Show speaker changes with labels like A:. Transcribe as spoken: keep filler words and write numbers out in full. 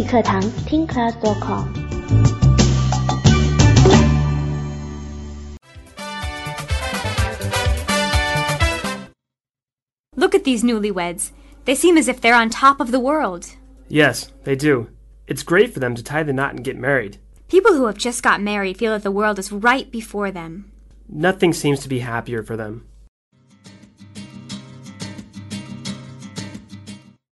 A: 语课堂听 class dot com。
B: Look at these newlyweds. They seem as if they're on top of the world.
C: Yes, they do. It's great for them to tie the knot and get married.
B: People who have just got married feel that the world is right before them.
C: Nothing seems to be happier for them.